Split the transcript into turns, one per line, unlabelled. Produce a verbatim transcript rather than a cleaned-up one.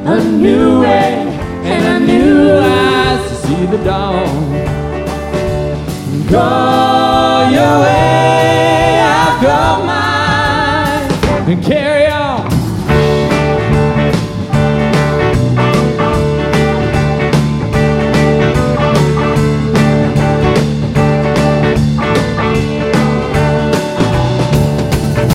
a new way, and a new eyes to see the dawn. Go your way, I'll go mine, and carry